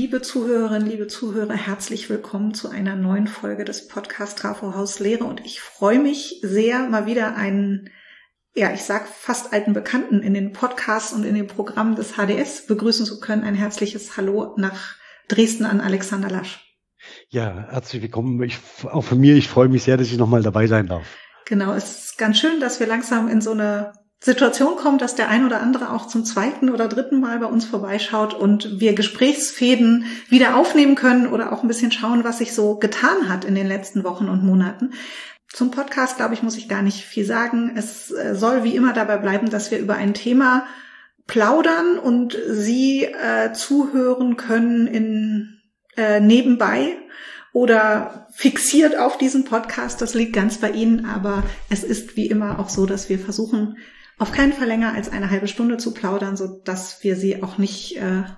liebe Zuhörerinnen, liebe Zuhörer, herzlich willkommen zu einer neuen Folge des Podcasts Trafo Haus Lehre. Und ich freue mich sehr, mal wieder einen, ich sag fast alten Bekannten in den Podcasts und in den Programmen des HDS begrüßen zu können. Ein herzliches Hallo nach Dresden an Alexander Lasch. Ja, herzlich willkommen. Auch von mir, ich freue mich sehr, dass ich nochmal dabei sein darf. Genau, es ist ganz schön, dass wir langsam in so eine Situation kommt, dass der ein oder andere auch zum zweiten oder dritten Mal bei uns vorbeischaut und wir Gesprächsfäden wieder aufnehmen können oder auch ein bisschen schauen, was sich so getan hat in den letzten Wochen und Monaten. Zum Podcast, glaube ich, muss ich gar nicht viel sagen. Es soll wie immer dabei bleiben, dass wir über ein Thema plaudern und Sie zuhören können in nebenbei oder fixiert auf diesen Podcast. Das liegt ganz bei Ihnen, aber es ist wie immer auch so, dass wir versuchen, auf keinen Fall länger als eine halbe Stunde zu plaudern, so dass wir Sie auch nicht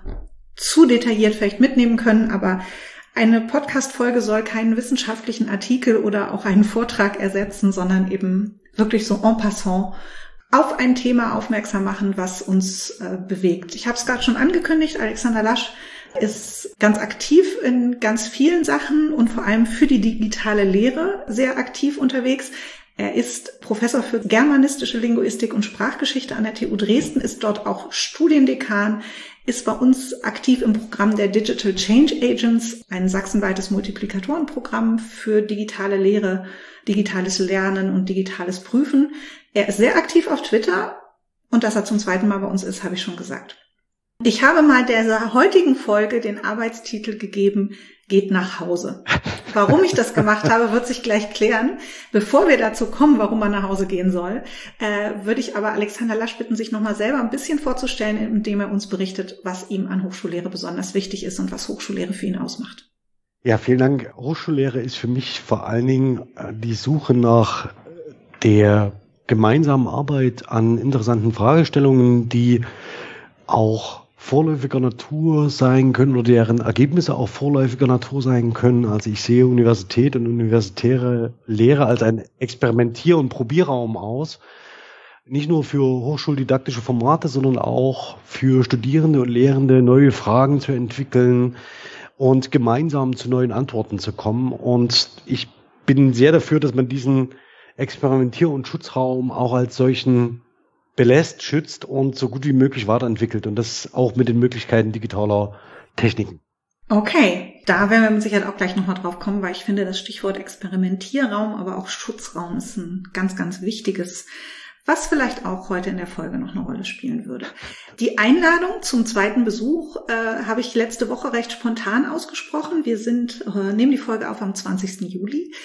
zu detailliert vielleicht mitnehmen können. Aber eine Podcast-Folge soll keinen wissenschaftlichen Artikel oder auch einen Vortrag ersetzen, sondern eben wirklich so en passant auf ein Thema aufmerksam machen, was uns bewegt. Ich habe es gerade schon angekündigt, Alexander Lasch ist ganz aktiv in ganz vielen Sachen und vor allem für die digitale Lehre sehr aktiv unterwegs. Er ist Professor für germanistische Linguistik und Sprachgeschichte an der TU Dresden, ist dort auch Studiendekan, ist bei uns aktiv im Programm der Digital Change Agents, ein sachsenweites Multiplikatorenprogramm für digitale Lehre, digitales Lernen und digitales Prüfen. Er ist sehr aktiv auf Twitter und dass er zum zweiten Mal bei uns ist, habe ich schon gesagt. Ich habe mal der heutigen Folge den Arbeitstitel gegeben, geht nach Hause. Warum ich das gemacht habe, wird sich gleich klären. Bevor wir dazu kommen, warum man nach Hause gehen soll, würde ich aber Alexander Lasch bitten, sich nochmal selber ein bisschen vorzustellen, indem er uns berichtet, was ihm an Hochschullehre besonders wichtig ist und was Hochschullehre für ihn ausmacht. Ja, vielen Dank. Hochschullehre ist für mich vor allen Dingen die Suche nach der gemeinsamen Arbeit an interessanten Fragestellungen, die auch vorläufiger Natur sein können oder deren Ergebnisse auch vorläufiger Natur sein können. Also ich sehe Universität und universitäre Lehre als ein Experimentier- und Probierraum aus. Nicht nur für hochschuldidaktische Formate, sondern auch für Studierende und Lehrende neue Fragen zu entwickeln und gemeinsam zu neuen Antworten zu kommen. Und ich bin sehr dafür, dass man diesen Experimentier- und Schutzraum auch als solchen belässt, schützt und so gut wie möglich weiterentwickelt. Und das auch mit den Möglichkeiten digitaler Techniken. Okay, da werden wir mit Sicherheit auch gleich nochmal drauf kommen, weil ich finde, das Stichwort Experimentierraum, aber auch Schutzraum ist ein ganz, ganz wichtiges, was vielleicht auch heute in der Folge noch eine Rolle spielen würde. Die Einladung zum zweiten Besuch habe ich letzte Woche recht spontan ausgesprochen. Wir nehmen die Folge auf am 20. Juli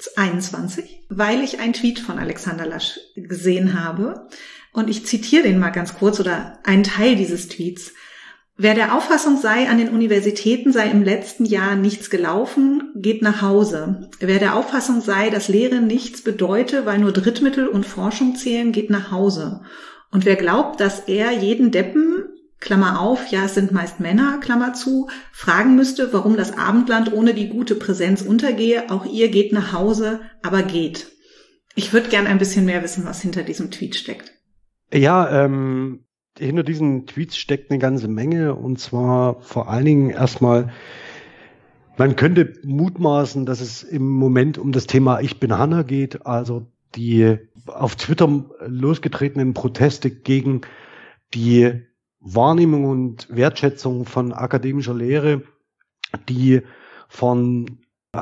2021, weil ich einen Tweet von Alexander Lasch gesehen habe. Und ich zitiere den mal ganz kurz oder einen Teil dieses Tweets. Wer der Auffassung sei, an den Universitäten sei im letzten Jahr nichts gelaufen, geht nach Hause. Wer der Auffassung sei, dass Lehre nichts bedeute, weil nur Drittmittel und Forschung zählen, geht nach Hause. Und wer glaubt, dass er jeden Deppen, Klammer auf, ja, es sind meist Männer, Klammer zu, fragen müsste, warum das Abendland ohne die gute Präsenz untergehe, auch ihr geht nach Hause, aber geht. Ich würde gern ein bisschen mehr wissen, was hinter diesem Tweet steckt. Ja, hinter diesen Tweets steckt eine ganze Menge und zwar vor allen Dingen erstmal, man könnte mutmaßen, dass es im Moment um das Thema Ich bin Hanna geht, also die auf Twitter losgetretenen Proteste gegen die Wahrnehmung und Wertschätzung von akademischer Lehre, die von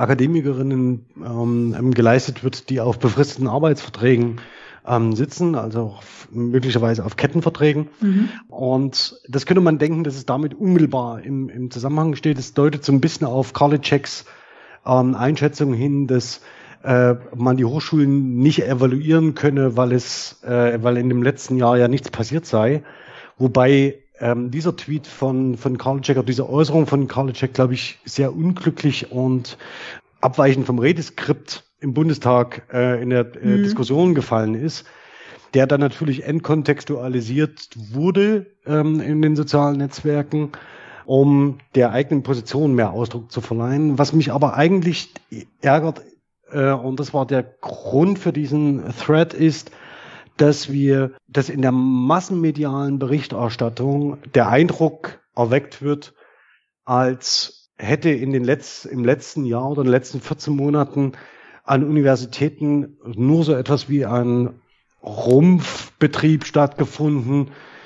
Akademikerinnen geleistet wird, die auf befristeten Arbeitsverträgen sitzen, also möglicherweise auf Kettenverträgen. Mhm. Und das könnte man denken, dass es damit unmittelbar im Zusammenhang steht. Es deutet so ein bisschen auf Karliczeks Einschätzung hin, dass man die Hochschulen nicht evaluieren könne, weil in dem letzten Jahr ja nichts passiert sei. Wobei dieser Tweet von Karliczek, oder diese Äußerung von Karliczek, glaube ich, sehr unglücklich und abweichend vom Redeskript im Bundestag in der Diskussion gefallen ist, der dann natürlich entkontextualisiert wurde in den sozialen Netzwerken, um der eigenen Position mehr Ausdruck zu verleihen. Was mich aber eigentlich ärgert, und das war der Grund für diesen Thread, ist, dass in der massenmedialen Berichterstattung der Eindruck erweckt wird, als hätte im letzten Jahr oder in den letzten 14 Monaten an Universitäten nur so etwas wie ein Rumpfbetrieb stattgefunden,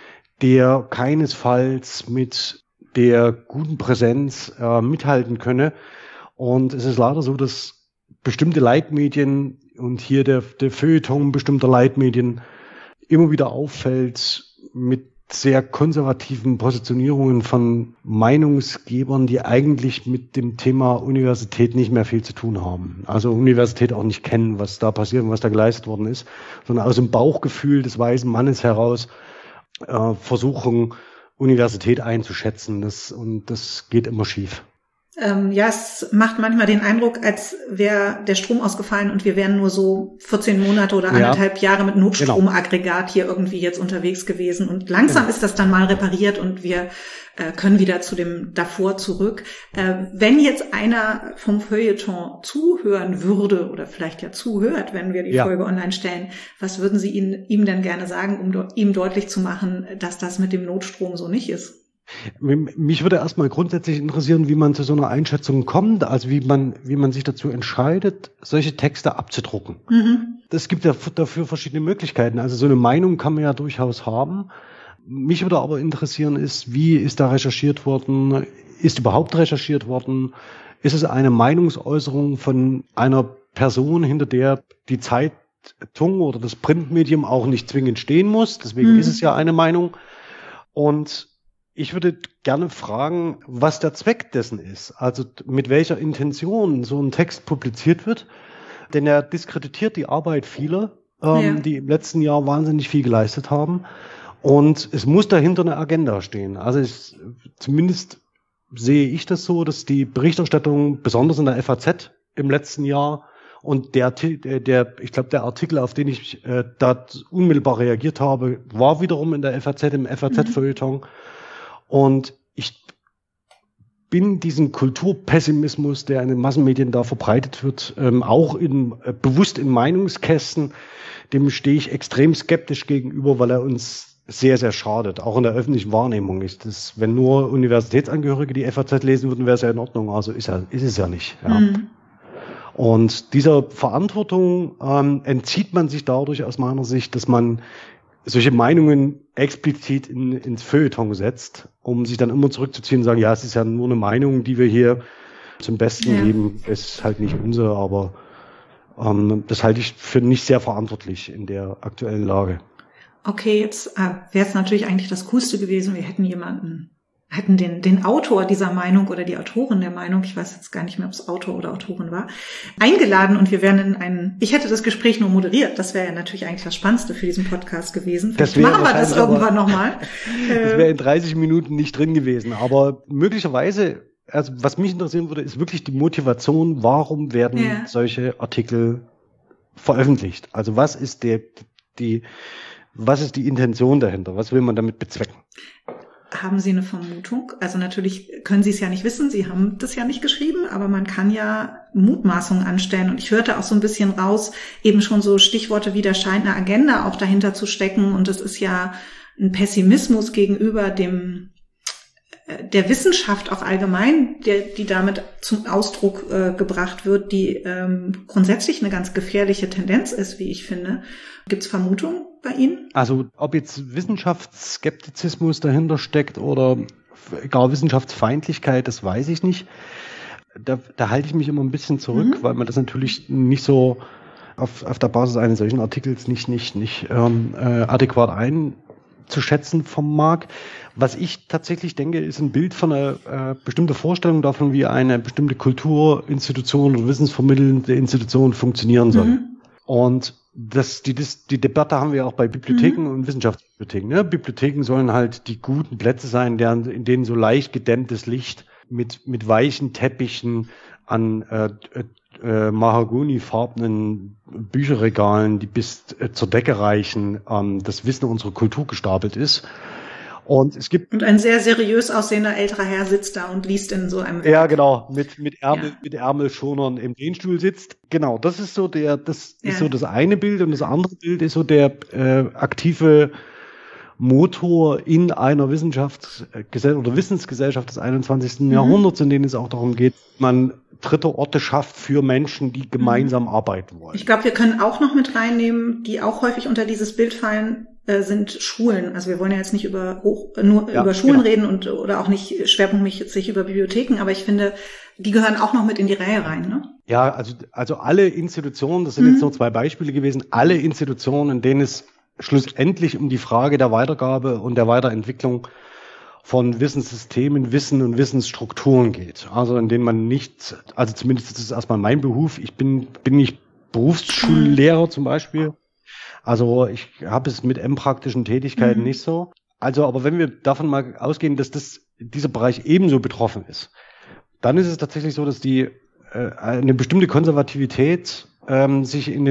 der keinesfalls mit der guten Präsenz mithalten könne. Und es ist leider so, dass bestimmte Leitmedien und hier der Feuilleton bestimmter Leitmedien immer wieder auffällt mit sehr konservativen Positionierungen von Meinungsgebern, die eigentlich mit dem Thema Universität nicht mehr viel zu tun haben. Also Universität auch nicht kennen, was da passiert und was da geleistet worden ist, sondern aus dem Bauchgefühl des weisen Mannes heraus versuchen, Universität einzuschätzen. Das geht immer schief. Ja, es macht manchmal den Eindruck, als wäre der Strom ausgefallen und wir wären nur so 14 Monate oder 1,5 Jahre mit Notstromaggregat hier irgendwie jetzt unterwegs gewesen. Und langsam ist das dann mal repariert und wir können wieder zu dem davor zurück. Wenn jetzt einer vom Feuilleton zuhören würde oder vielleicht ja zuhört, wenn wir die Folge online stellen, was würden Sie ihm denn gerne sagen, um ihm deutlich zu machen, dass das mit dem Notstrom so nicht ist? Mich würde erstmal grundsätzlich interessieren, wie man zu so einer Einschätzung kommt, also wie man sich dazu entscheidet, solche Texte abzudrucken. Es gibt ja dafür verschiedene Möglichkeiten. Also so eine Meinung kann man ja durchaus haben. Mich würde aber interessieren wie ist da recherchiert worden? Ist überhaupt recherchiert worden? Ist es eine Meinungsäußerung von einer Person, hinter der die Zeitung oder das Printmedium auch nicht zwingend stehen muss? Deswegen ist es ja eine Meinung. Und ich würde gerne fragen, was der Zweck dessen ist, also mit welcher Intention so ein Text publiziert wird, denn er diskreditiert die Arbeit vieler, die im letzten Jahr wahnsinnig viel geleistet haben, und es muss dahinter eine Agenda stehen. Also zumindest sehe ich das so, dass die Berichterstattung, besonders in der FAZ im letzten Jahr, und ich glaube, der Artikel, auf den ich da unmittelbar reagiert habe, war wiederum in der FAZ, im FAZ-Feuilleton. Und ich bin diesen Kulturpessimismus, der in den Massenmedien da verbreitet wird, auch bewusst in Meinungskästen, dem stehe ich extrem skeptisch gegenüber, weil er uns sehr, sehr schadet, auch in der öffentlichen Wahrnehmung. Wenn nur Universitätsangehörige die FAZ lesen würden, wäre es ja in Ordnung, also ist es ja nicht. Ja. Und dieser Verantwortung entzieht man sich dadurch aus meiner Sicht, dass man solche Meinungen explizit ins Feuilleton setzt, um sich dann immer zurückzuziehen und sagen, ja, es ist ja nur eine Meinung, die wir hier zum Besten geben. Es ist halt nicht unsere, aber das halte ich für nicht sehr verantwortlich in der aktuellen Lage. Okay, jetzt wäre es natürlich eigentlich das Coolste gewesen, wir hätten den Autor dieser Meinung oder die Autorin der Meinung, ich weiß jetzt gar nicht mehr, ob es Autor oder Autorin war, eingeladen und wir wären ich hätte das Gespräch nur moderiert. Das wäre ja natürlich eigentlich das Spannendste für diesen Podcast gewesen. Vielleicht machen wir das irgendwann nochmal. Das wäre in 30 Minuten nicht drin gewesen, aber möglicherweise, also was mich interessieren würde, ist wirklich die Motivation, warum werden solche Artikel veröffentlicht? Also was ist die Intention dahinter? Was will man damit bezwecken? Haben Sie eine Vermutung? Also natürlich können Sie es ja nicht wissen, Sie haben das ja nicht geschrieben, aber man kann ja Mutmaßungen anstellen. Und ich hörte auch so ein bisschen raus, eben schon so Stichworte wie, da scheint eine Agenda auch dahinter zu stecken. Und es ist ja ein Pessimismus gegenüber der Wissenschaft auch allgemein, die damit zum Ausdruck gebracht wird, die grundsätzlich eine ganz gefährliche Tendenz ist, wie ich finde. Gibt es Vermutungen bei Ihnen? Also ob jetzt Wissenschaftsskeptizismus dahinter steckt oder gar Wissenschaftsfeindlichkeit, das weiß ich nicht. Da halte ich mich immer ein bisschen zurück, weil man das natürlich nicht so auf der Basis eines solchen Artikels nicht adäquat einzuschätzen vermag. Was ich tatsächlich denke, ist ein Bild von einer bestimmten Vorstellung davon, wie eine bestimmte Kulturinstitution oder wissensvermittelnde Institution funktionieren soll. Und die Debatte haben wir auch bei Bibliotheken und Wissenschaftsbibliotheken. Ne? Bibliotheken sollen halt die guten Plätze sein, in denen so leicht gedämmtes Licht mit weichen Teppichen an mahagonifarbenen Bücherregalen, die bis zur Decke reichen, das Wissen unserer Kultur gestapelt ist. Und ein sehr seriös aussehender älterer Herr sitzt da und liest in so einem Werk. Ja, genau, mit Ärmelschonern im Lehnstuhl sitzt. Genau, das ist so ist so das eine Bild, und das andere Bild ist so der aktive Motor in einer oder Wissensgesellschaft des 21. Jahrhunderts, in denen es auch darum geht, man dritte Orte schafft für Menschen, die gemeinsam arbeiten wollen. Ich glaube, wir können auch noch mit reinnehmen, die auch häufig unter dieses Bild fallen, sind Schulen. Also wir wollen ja jetzt nicht über Schulen reden oder auch nicht schwerpunktmäßig über Bibliotheken, aber ich finde, die gehören auch noch mit in die Reihe rein, ne? Ja, also alle Institutionen, das sind jetzt nur 2 Beispiele gewesen, alle Institutionen, in denen es schlussendlich um die Frage der Weitergabe und der Weiterentwicklung von Wissenssystemen, Wissen und Wissensstrukturen geht. Also in denen man nicht, also zumindest ist es erstmal mein Beruf, ich bin nicht Berufsschullehrer zum Beispiel. Also ich habe es mit praktischen Tätigkeiten nicht so. Also, aber wenn wir davon mal ausgehen, dass dieser Bereich ebenso betroffen ist, dann ist es tatsächlich so, dass eine bestimmte Konservativität sich in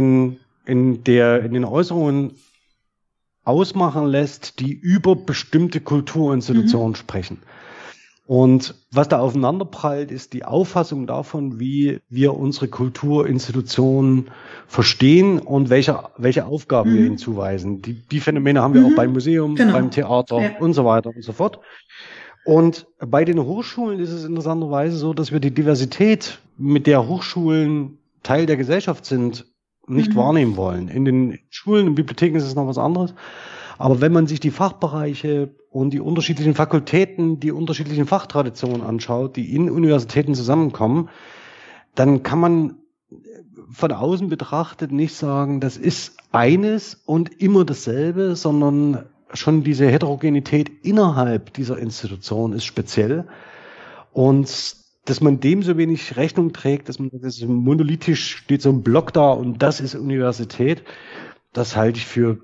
den Äußerungen ausmachen lässt, die über bestimmte Kulturinstitutionen sprechen. Und was da aufeinanderprallt, ist die Auffassung davon, wie wir unsere Kulturinstitutionen verstehen und welche Aufgaben wir ihnen zuweisen. Die Phänomene haben wir auch beim Museum, beim Theater und so weiter und so fort. Und bei den Hochschulen ist es interessanterweise so, dass wir die Diversität, mit der Hochschulen Teil der Gesellschaft sind, nicht wahrnehmen wollen. In den Schulen und Bibliotheken ist es noch was anderes. Aber wenn man sich die Fachbereiche und die unterschiedlichen Fakultäten, die unterschiedlichen Fachtraditionen anschaut, die in Universitäten zusammenkommen, dann kann man von außen betrachtet nicht sagen, das ist eines und immer dasselbe, sondern schon diese Heterogenität innerhalb dieser Institution ist speziell. Und dass man dem so wenig Rechnung trägt, dass man das monolithisch steht so ein Block da und das ist Universität, das halte ich für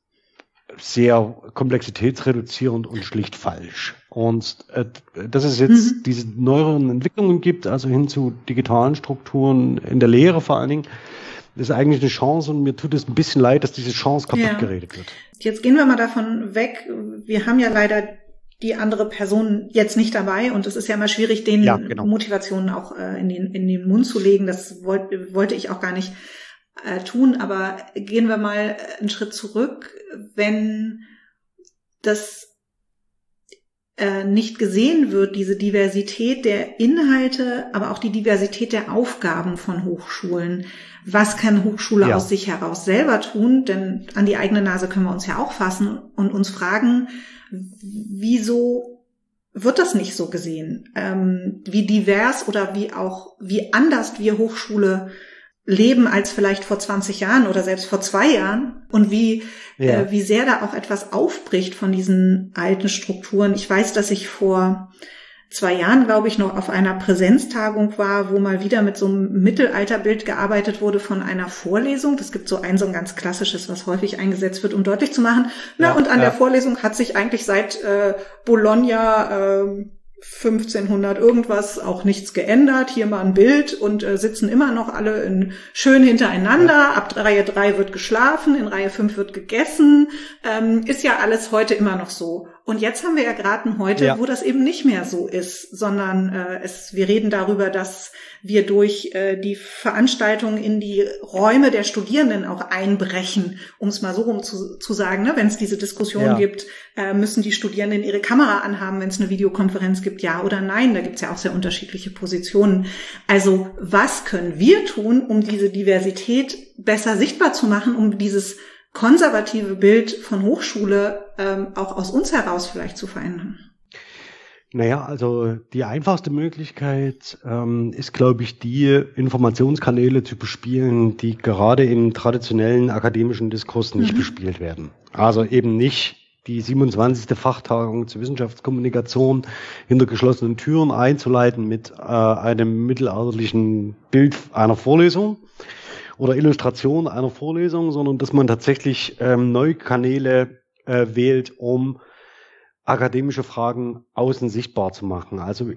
sehr komplexitätsreduzierend und schlicht falsch. Und dass es jetzt diese neueren Entwicklungen gibt, also hin zu digitalen Strukturen in der Lehre vor allen Dingen, ist eigentlich eine Chance und mir tut es ein bisschen leid, dass diese Chance kaputt geredet wird. Jetzt gehen wir mal davon weg. Wir haben ja leider die andere Person jetzt nicht dabei und es ist ja immer schwierig, denen Motivationen auch in den Mund zu legen. Das wollte ich auch gar nicht tun, aber gehen wir mal einen Schritt zurück. Wenn das nicht gesehen wird, diese Diversität der Inhalte, aber auch die Diversität der Aufgaben von Hochschulen. Was kann Hochschule aus sich heraus selber tun? Denn an die eigene Nase können wir uns ja auch fassen und uns fragen, wieso wird das nicht so gesehen? Wie divers oder wie anders wir Hochschule leben als vielleicht vor 20 Jahren oder selbst vor 2 Jahren und wie sehr da auch etwas aufbricht von diesen alten Strukturen. Ich weiß, dass ich vor 2 Jahren, glaube ich, noch auf einer Präsenztagung war, wo mal wieder mit so einem Mittelalterbild gearbeitet wurde von einer Vorlesung. Das gibt so ein ganz klassisches, was häufig eingesetzt wird, um deutlich zu machen. Und an der Vorlesung hat sich eigentlich seit Bologna 1500 irgendwas auch nichts geändert. Hier mal ein Bild und sitzen immer noch alle schön hintereinander. Ab Reihe 3 wird geschlafen, in Reihe 5 wird gegessen. Ist ja alles heute immer noch so. Und jetzt haben wir ja gerade ein Heute, wo das eben nicht mehr so ist, sondern wir reden darüber, dass wir durch die Veranstaltungen in die Räume der Studierenden auch einbrechen, um es mal so rum zu sagen. Ne? Wenn es diese Diskussion gibt, müssen die Studierenden ihre Kamera anhaben, wenn es eine Videokonferenz gibt, ja oder nein. Da gibt es ja auch sehr unterschiedliche Positionen. Also was können wir tun, um diese Diversität besser sichtbar zu machen, um dieses konservative Bild von Hochschule auch aus uns heraus vielleicht zu verändern? Naja, also die einfachste Möglichkeit ist, glaube ich, die Informationskanäle zu bespielen, die gerade im traditionellen akademischen Diskurs nicht bespielt werden. Also eben nicht die 27. Fachtagung zur Wissenschaftskommunikation hinter geschlossenen Türen einzuleiten mit einem mittelalterlichen Bild einer Vorlesung oder Illustration einer Vorlesung, sondern dass man tatsächlich neue Kanäle wählt, um akademische Fragen außen sichtbar zu machen. Also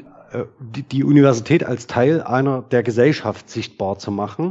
die Universität als Teil der Gesellschaft sichtbar zu machen.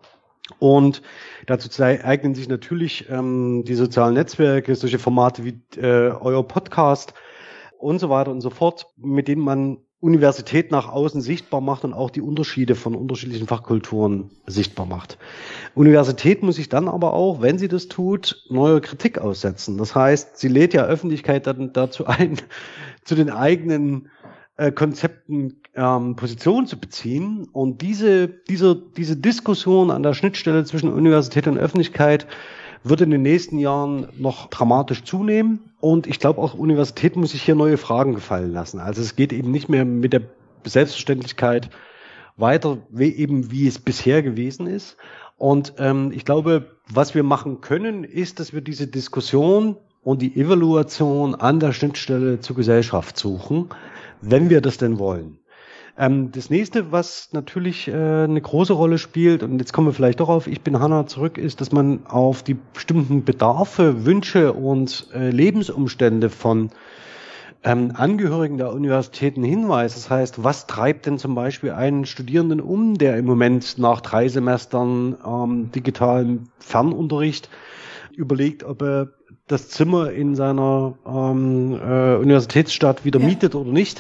Und dazu eignen sich natürlich die sozialen Netzwerke, solche Formate wie euer Podcast und so weiter und so fort, mit denen man Universität nach außen sichtbar macht und auch die Unterschiede von unterschiedlichen Fachkulturen sichtbar macht. Universität muss sich dann aber auch, wenn sie das tut, neuer Kritik aussetzen. Das heißt, sie lädt ja Öffentlichkeit dann dazu ein, zu den eigenen Konzepten Position zu beziehen. Und diese Diskussion an der Schnittstelle zwischen Universität und Öffentlichkeit wird in den nächsten Jahren noch dramatisch zunehmen. Und ich glaube, auch Universität muss sich hier neue Fragen gefallen lassen. Also es geht eben nicht mehr mit der Selbstverständlichkeit weiter, wie es bisher gewesen ist. Und ich glaube, was wir machen können, ist, dass wir diese Diskussion und die Evaluation an der Schnittstelle zur Gesellschaft suchen, wenn wir das denn wollen. Das nächste, was natürlich eine große Rolle spielt, und jetzt kommen wir vielleicht doch auf Ich bin Hanna zurück, ist, dass man auf die bestimmten Bedarfe, Wünsche und Lebensumstände von Angehörigen der Universitäten hinweist. Das heißt, was treibt denn zum Beispiel einen Studierenden um, der im Moment nach 3 Semestern digitalen Fernunterricht überlegt, ob er das Zimmer in seiner Universitätsstadt wieder mietet oder nicht?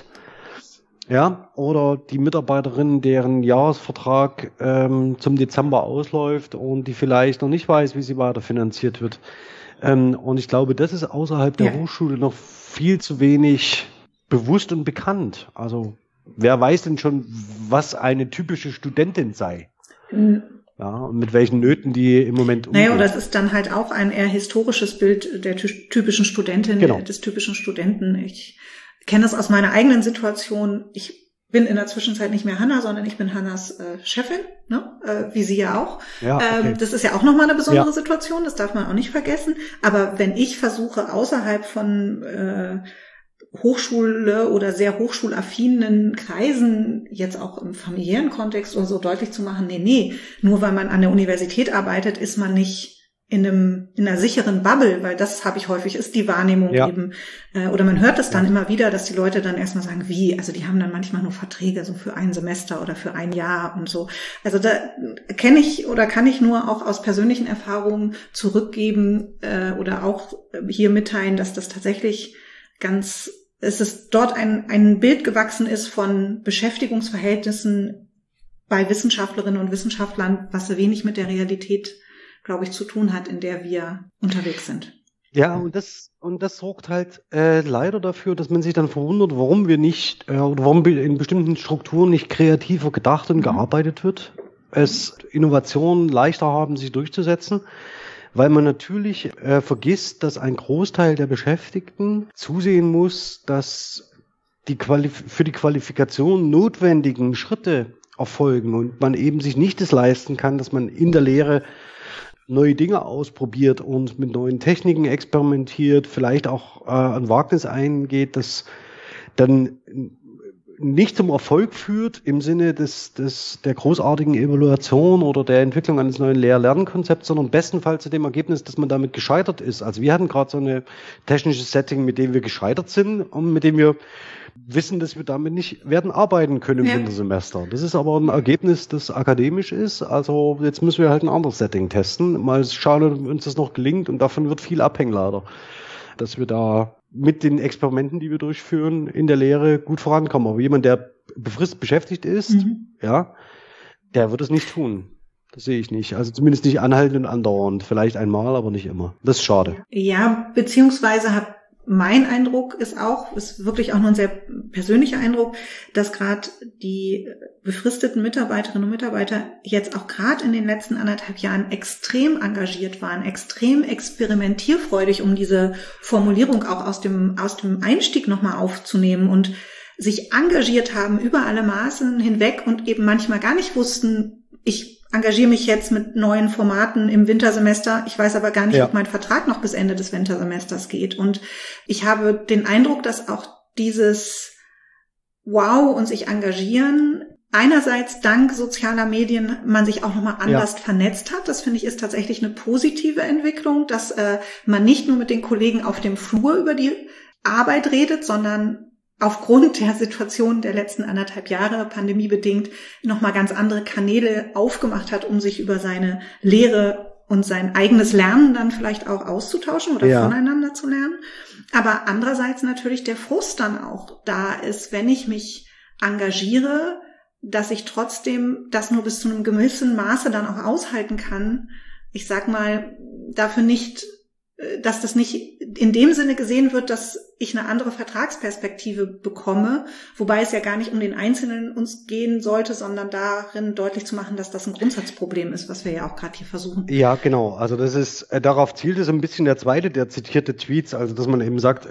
Ja, oder die Mitarbeiterin, deren Jahresvertrag zum Dezember ausläuft und die vielleicht noch nicht weiß, wie sie weiterfinanziert wird. Und ich glaube, das ist außerhalb der Hochschule noch viel zu wenig bewusst und bekannt. Also wer weiß denn schon, was eine typische Studentin sei? Ja, und mit welchen Nöten die im Moment umgeht. Naja, das ist dann halt auch ein eher historisches Bild der typischen Studentin, des typischen Studenten. Ich kenne das aus meiner eigenen Situation. Ich bin in der Zwischenzeit nicht mehr Hanna, sondern ich bin Hannas Chefin, ne? Wie sie ja auch. Ja, okay. Das ist ja auch nochmal eine besondere Situation, das darf man auch nicht vergessen. Aber wenn ich versuche, außerhalb von Hochschule oder sehr hochschulaffinen Kreisen, jetzt auch im familiären Kontext oder so deutlich zu machen, nee, nur weil man an der Universität arbeitet, ist man nicht in einer sicheren Bubble, weil das habe ich häufig, ist die Wahrnehmung eben, oder man hört es dann immer wieder, dass die Leute dann erstmal sagen, wie, also die haben dann manchmal nur Verträge so für 1 Semester oder für 1 Jahr und so. Also da kenne ich oder kann ich nur auch aus persönlichen Erfahrungen zurückgeben oder auch hier mitteilen, dass das tatsächlich es ist dort ein Bild gewachsen ist von Beschäftigungsverhältnissen bei Wissenschaftlerinnen und Wissenschaftlern, was wenig mit der Realität, glaube ich, zu tun hat, in der wir unterwegs sind. Ja, und das sorgt halt leider dafür, dass man sich dann verwundert, warum wir nicht oder warum in bestimmten Strukturen nicht kreativer gedacht und gearbeitet wird, es Innovationen leichter haben, sich durchzusetzen, weil man natürlich vergisst, dass ein Großteil der Beschäftigten zusehen muss, dass die für die Qualifikation notwendigen Schritte erfolgen und man eben sich nicht das leisten kann, dass man in der Lehre neue Dinge ausprobiert und mit neuen Techniken experimentiert, vielleicht auch ein Wagnis eingeht, das dann nicht zum Erfolg führt im Sinne der großartigen Evaluation oder der Entwicklung eines neuen Lehr-Lernkonzepts, sondern bestenfalls zu dem Ergebnis, dass man damit gescheitert ist. Also wir hatten gerade so eine technisches Setting, mit dem wir gescheitert sind und mit dem wir wissen, dass wir damit nicht werden arbeiten können im Wintersemester. Das ist aber ein Ergebnis, das akademisch ist. Also jetzt müssen wir halt ein anderes Setting testen. Mal schauen, ob uns das noch gelingt und davon wird viel abhängen leider. Dass wir da mit den Experimenten, die wir durchführen, in der Lehre gut vorankommen. Aber jemand, der befristet beschäftigt ist, der wird es nicht tun. Das sehe ich nicht. Also zumindest nicht anhaltend und andauernd. Vielleicht einmal, aber nicht immer. Das ist schade. Ja, beziehungsweise mein Eindruck ist wirklich auch nur ein sehr persönlicher Eindruck, dass gerade die befristeten Mitarbeiterinnen und Mitarbeiter jetzt auch gerade in den letzten 1,5 Jahren extrem engagiert waren, extrem experimentierfreudig, um diese Formulierung auch aus dem Einstieg nochmal aufzunehmen und sich engagiert haben über alle Maßen hinweg und eben manchmal gar nicht wussten, ich engagiere mich jetzt mit neuen Formaten im Wintersemester. Ich weiß aber gar nicht, ob mein Vertrag noch bis Ende des Wintersemesters geht. Und ich habe den Eindruck, dass auch dieses Wow und sich engagieren, einerseits dank sozialer Medien man sich auch nochmal anders vernetzt hat. Das finde ich ist tatsächlich eine positive Entwicklung, dass man nicht nur mit den Kollegen auf dem Flur über die Arbeit redet, sondern aufgrund der Situation der letzten 1,5 Jahre, pandemiebedingt, nochmal ganz andere Kanäle aufgemacht hat, um sich über seine Lehre und sein eigenes Lernen dann vielleicht auch auszutauschen oder voneinander zu lernen. Aber andererseits natürlich der Frust dann auch da ist, wenn ich mich engagiere, dass ich trotzdem das nur bis zu einem gewissen Maße dann auch aushalten kann. Ich sag mal, dafür nicht, dass das nicht in dem Sinne gesehen wird, dass ich eine andere Vertragsperspektive bekomme, wobei es ja gar nicht um den Einzelnen uns gehen sollte, sondern darin deutlich zu machen, dass das ein Grundsatzproblem ist, was wir ja auch gerade hier versuchen. Ja, genau. Also das ist, darauf zielt es ein bisschen der zitierte Tweets, also dass man eben sagt,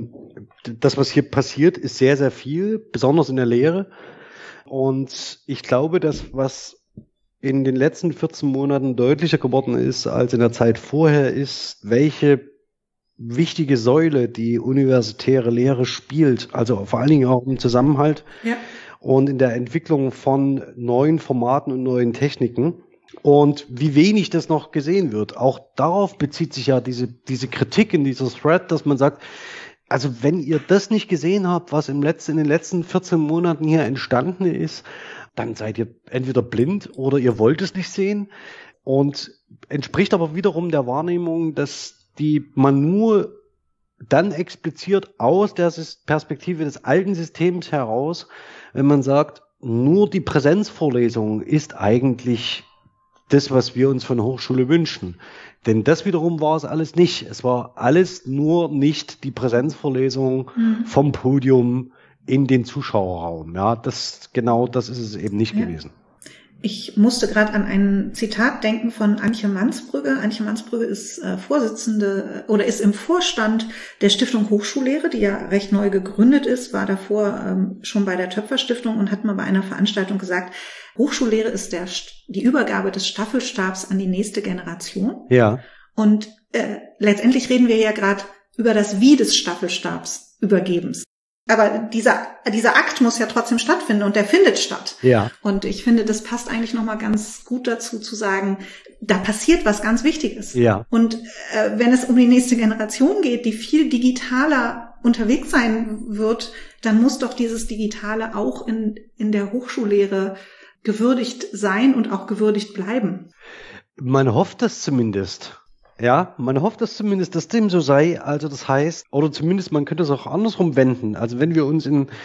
das, was hier passiert, ist sehr, sehr viel, besonders in der Lehre. Und ich glaube, dass was in den letzten 14 Monaten deutlicher geworden ist als in der Zeit vorher, ist, welche wichtige Säule die universitäre Lehre spielt. Also vor allen Dingen auch im Zusammenhalt und in der Entwicklung von neuen Formaten und neuen Techniken. Und wie wenig das noch gesehen wird. Auch darauf bezieht sich ja diese Kritik in dieser Thread, dass man sagt, also wenn ihr das nicht gesehen habt, was in den letzten 14 Monaten hier entstanden ist, dann seid ihr entweder blind oder ihr wollt es nicht sehen, und entspricht aber wiederum der Wahrnehmung, dass man nur dann expliziert aus der Perspektive des alten Systems heraus, wenn man sagt, nur die Präsenzvorlesung ist eigentlich das, was wir uns von der Hochschule wünschen. Denn das wiederum war es alles nicht. Es war alles nur nicht die Präsenzvorlesung vom Podium in den Zuschauerraum. Ja, das ist es eben nicht gewesen. Ich musste gerade an ein Zitat denken von Antje Mansbrügge. Antje Mansbrügge ist Vorsitzende oder ist im Vorstand der Stiftung Hochschullehre, die ja recht neu gegründet ist, war davor schon bei der Töpfer Stiftung und hat mal bei einer Veranstaltung gesagt, Hochschullehre ist die Übergabe des Staffelstabs an die nächste Generation. Ja. Und letztendlich reden wir ja gerade über das Wie des Staffelstabs Übergebens. Aber dieser Akt muss ja trotzdem stattfinden und der findet statt. Ja. Und ich finde, das passt eigentlich nochmal ganz gut dazu zu sagen, da passiert was ganz Wichtiges. Ja. Und wenn es um die nächste Generation geht, die viel digitaler unterwegs sein wird, dann muss doch dieses Digitale auch in der Hochschullehre gewürdigt sein und auch gewürdigt bleiben. Man hofft das zumindest. Ja, man hofft das zumindest, dass dem so sei. Also das heißt, oder zumindest man könnte es auch andersrum wenden. Also wenn wir uns in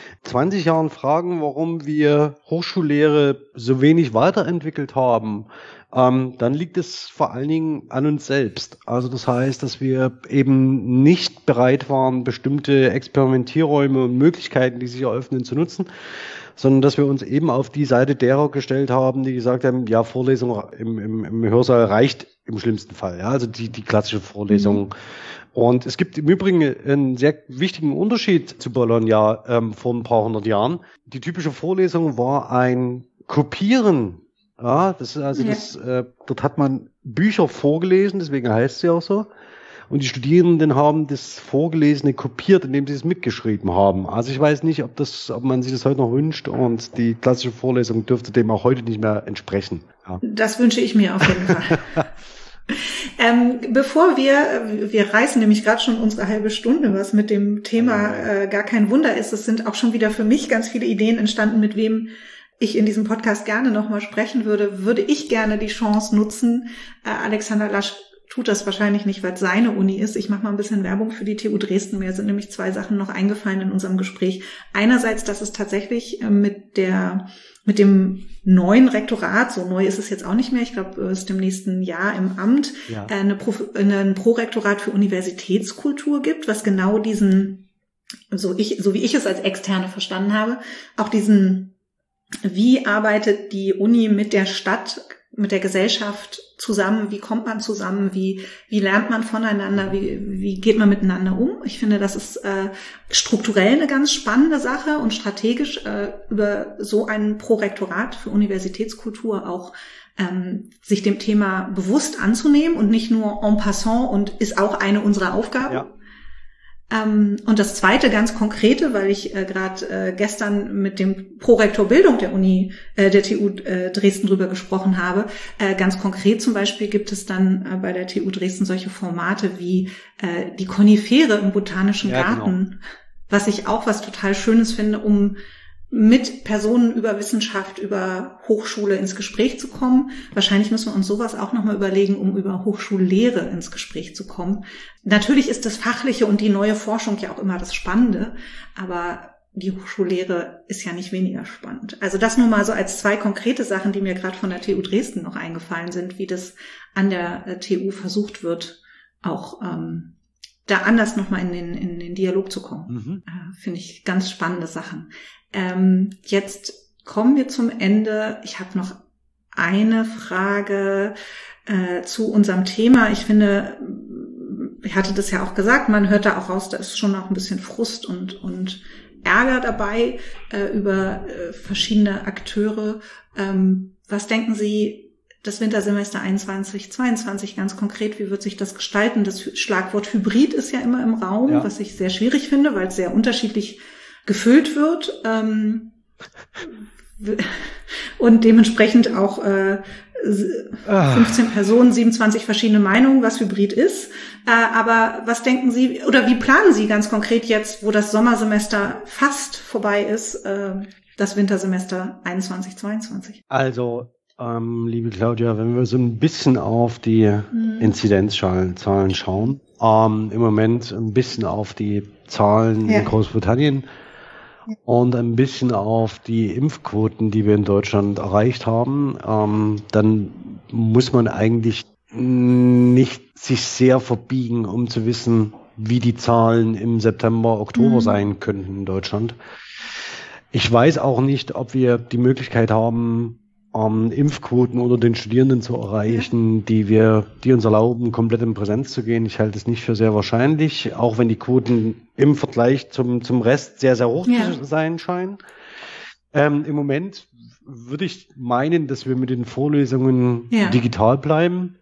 20 Jahren fragen, warum wir Hochschullehre so wenig weiterentwickelt haben, dann liegt es vor allen Dingen an uns selbst. Also das heißt, dass wir eben nicht bereit waren, bestimmte Experimentierräume und Möglichkeiten, die sich eröffnen, zu nutzen, sondern dass wir uns eben auf die Seite derer gestellt haben, die gesagt haben, ja, Vorlesung im Hörsaal reicht im schlimmsten Fall. Ja, also die klassische Vorlesung. Und es gibt im Übrigen einen sehr wichtigen Unterschied zu Bologna vor ein paar hundert Jahren. Die typische Vorlesung war ein Kopieren. Ja, das ist also dort hat man Bücher vorgelesen, deswegen heißt sie auch so. Und die Studierenden haben das Vorgelesene kopiert, indem sie es mitgeschrieben haben. Also ich weiß nicht, ob man sich das heute noch wünscht, und die klassische Vorlesung dürfte dem auch heute nicht mehr entsprechen. Ja. Das wünsche ich mir auf jeden Fall. Bevor wir reißen nämlich gerade schon unsere halbe Stunde, was mit dem Thema gar kein Wunder ist. Es sind auch schon wieder für mich ganz viele Ideen entstanden, mit wem ich in diesem Podcast gerne nochmal sprechen würde ich gerne die Chance nutzen. Alexander Lasch tut das wahrscheinlich nicht, weil es seine Uni ist. Ich mache mal ein bisschen Werbung für die TU Dresden. Mir sind nämlich 2 Sachen noch eingefallen in unserem Gespräch. Einerseits, dass es tatsächlich mit dem neuen Rektorat, so neu ist es jetzt auch nicht mehr, ich glaube, es ist im nächsten Jahr im Amt, ein Prorektorat für Universitätskultur gibt, was genau diesen, so wie ich es als Externe verstanden habe, auch diesen, wie arbeitet die Uni mit der Stadt, mit der Gesellschaft zusammen, wie kommt man zusammen, wie lernt man voneinander, wie geht man miteinander um. Ich finde, das ist strukturell eine ganz spannende Sache und strategisch über so ein Prorektorat für Universitätskultur auch sich dem Thema bewusst anzunehmen und nicht nur en passant und ist auch eine unserer Aufgaben. Ja. Und das Zweite, ganz Konkrete, weil ich gerade gestern mit dem Prorektor Bildung der Uni, der TU Dresden drüber gesprochen habe, ganz konkret zum Beispiel gibt es dann bei der TU Dresden solche Formate wie die Konifere im Botanischen Garten, genau. Was ich auch was total Schönes finde, um mit Personen über Wissenschaft, über Hochschule ins Gespräch zu kommen. Wahrscheinlich müssen wir uns sowas auch nochmal überlegen, um über Hochschullehre ins Gespräch zu kommen. Natürlich ist das Fachliche und die neue Forschung ja auch immer das Spannende, aber die Hochschullehre ist ja nicht weniger spannend. Also das nur mal so als 2 konkrete Sachen, die mir gerade von der TU Dresden noch eingefallen sind, wie das an der TU versucht wird, auch da anders nochmal in den Dialog zu kommen. Finde ich ganz spannende Sachen. Jetzt kommen wir zum Ende. Ich habe noch eine Frage zu unserem Thema. Ich finde, ich hatte das ja auch gesagt, man hört da auch raus, da ist schon auch ein bisschen Frust und Ärger dabei über verschiedene Akteure. Was denken Sie, das Wintersemester 21/22 ganz konkret, wie wird sich das gestalten? Das Schlagwort Hybrid ist ja immer im Raum, was ich sehr schwierig finde, weil es sehr unterschiedlich gefüllt wird. Und dementsprechend auch 15 Personen, 27 verschiedene Meinungen, was Hybrid ist. Aber was denken Sie, oder wie planen Sie ganz konkret jetzt, wo das Sommersemester fast vorbei ist, das Wintersemester 21/22? Also, liebe Claudia, wenn wir so ein bisschen auf die Inzidenzzahlen schauen, im Moment ein bisschen auf die Zahlen in Großbritannien und ein bisschen auf die Impfquoten, die wir in Deutschland erreicht haben, dann muss man eigentlich nicht sich sehr verbiegen, um zu wissen, wie die Zahlen im September, Oktober sein könnten in Deutschland. Ich weiß auch nicht, ob wir die Möglichkeit haben, Impfquoten unter den Studierenden zu erreichen, die uns erlauben, komplett in Präsenz zu gehen. Ich halte es nicht für sehr wahrscheinlich, auch wenn die Quoten im Vergleich zum Rest sehr, sehr hoch zu sein scheinen. Im Moment würde ich meinen, dass wir mit den Vorlesungen digital bleiben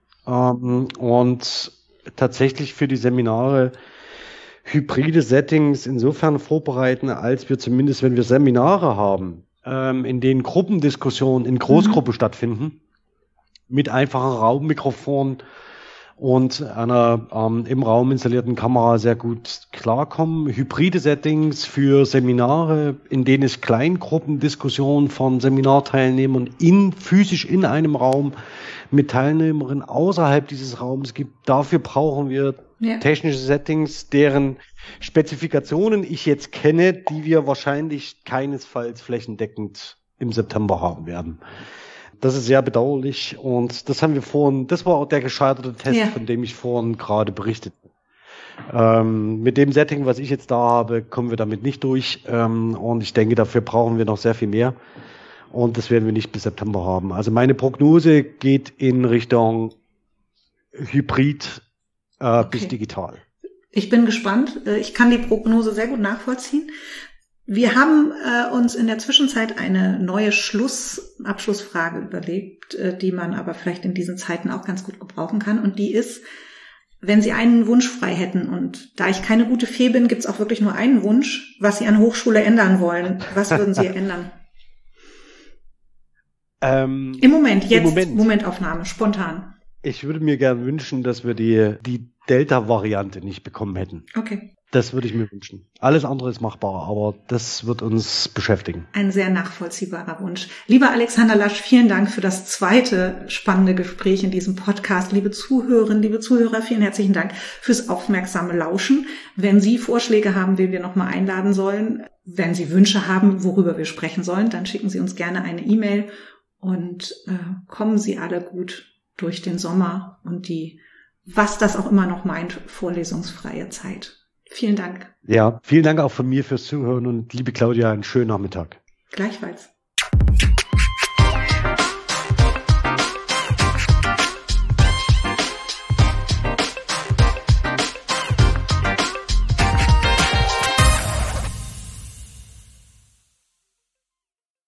und tatsächlich für die Seminare hybride Settings insofern vorbereiten, als wir zumindest, wenn wir Seminare haben, in denen Gruppendiskussionen in Großgruppe stattfinden, mit einfachen Raummikrofon und einer im Raum installierten Kamera sehr gut klarkommen. Hybride Settings für Seminare, in denen es Kleingruppendiskussionen von Seminarteilnehmern physisch in einem Raum mit Teilnehmerinnen außerhalb dieses Raums gibt. Dafür brauchen wir technische Settings, deren Spezifikationen ich jetzt kenne, die wir wahrscheinlich keinesfalls flächendeckend im September haben werden. Das ist sehr bedauerlich und das war auch der gescheiterte Test, von dem ich vorhin gerade berichtet habe. Mit dem Setting, was ich jetzt da habe, kommen wir damit nicht durch und ich denke, dafür brauchen wir noch sehr viel mehr und das werden wir nicht bis September haben. Also meine Prognose geht in Richtung Hybrid bis digital. Ich bin gespannt. Ich kann die Prognose sehr gut nachvollziehen. Wir haben uns in der Zwischenzeit eine neue Abschlussfrage überlegt, die man aber vielleicht in diesen Zeiten auch ganz gut gebrauchen kann. Und die ist, wenn Sie einen Wunsch frei hätten, und da ich keine gute Fee bin, gibt es auch wirklich nur einen Wunsch, was Sie an Hochschule ändern wollen. Was würden Sie ändern? Im Moment, Momentaufnahme, spontan. Ich würde mir gerne wünschen, dass wir die Delta-Variante nicht bekommen hätten. Okay. Das würde ich mir wünschen. Alles andere ist machbar, aber das wird uns beschäftigen. Ein sehr nachvollziehbarer Wunsch. Lieber Alexander Lasch, vielen Dank für das zweite spannende Gespräch in diesem Podcast. Liebe Zuhörerinnen, liebe Zuhörer, vielen herzlichen Dank fürs aufmerksame Lauschen. Wenn Sie Vorschläge haben, wen wir nochmal einladen sollen, wenn Sie Wünsche haben, worüber wir sprechen sollen, dann schicken Sie uns gerne eine E-Mail und kommen Sie alle gut durch den Sommer und was das auch immer noch meint, vorlesungsfreie Zeit. Vielen Dank. Ja, vielen Dank auch von mir fürs Zuhören und liebe Claudia, einen schönen Nachmittag. Gleichfalls.